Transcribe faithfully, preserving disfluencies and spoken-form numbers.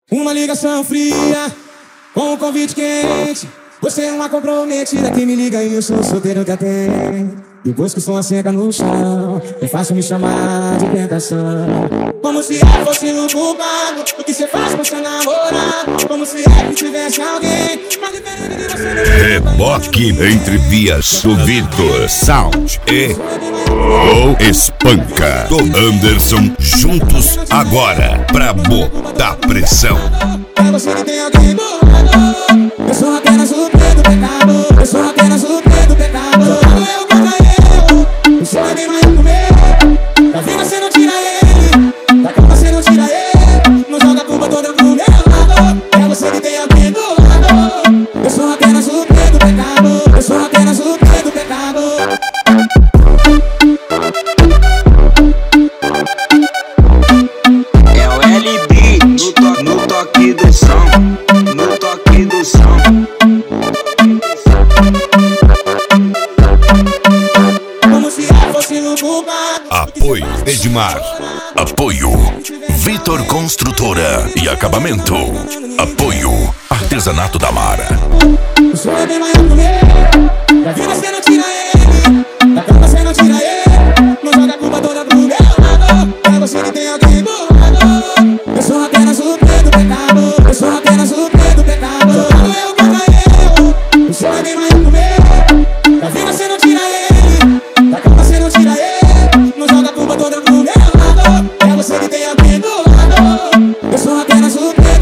Uma ligação fria, com um convite quente. Você é uma comprometida que me liga e eu sou solteiro que atende. Depois que o som assenta no chão, é fácil me chamar de tentação. Como se eu fosse o culpado do que você faz com seu namorado. Como se eu tivesse alguém mais diferente de você. Reboque entre vias do Vitor, Sound e o Espanca do Anderson, juntos agora pra botar pressão. É você que tem alguém do lado. Eu sou apenas o preto do pecado. Eu sou apenas o preto do pecado. Eu contra eu, o som é bem mais comer. Da vida você não tira ele, da cama você não tira ele. Não joga a culpa toda pro meu lado. É você que tem alguém do lado. Eu sou apenas o preto do pecado. Eu sou apenas o preto do pecado. É o L B no, to no toque do som, no toque do som. Como se eu fosse o culpado. Apoio Edmar. Apoio Vitor Construtora e Acabamento. Apoio Artesanato da Mara. O som é bem maior que o meu. Da vida você não tira ele, da cama você não tira ele. Não joga a culpa toda pro meu lado. É você que tem alguém do lado. Eu sou apenas o preto do pecado. Eu sou apenas o preto do pecado. Eu contra eu, o som é bem maior que o meu. Da vida você não tira ele, da cama você não tira ele. Não joga a culpa toda pro meu lado. É você que tem alguém do lado. Eu sou apenas o preto.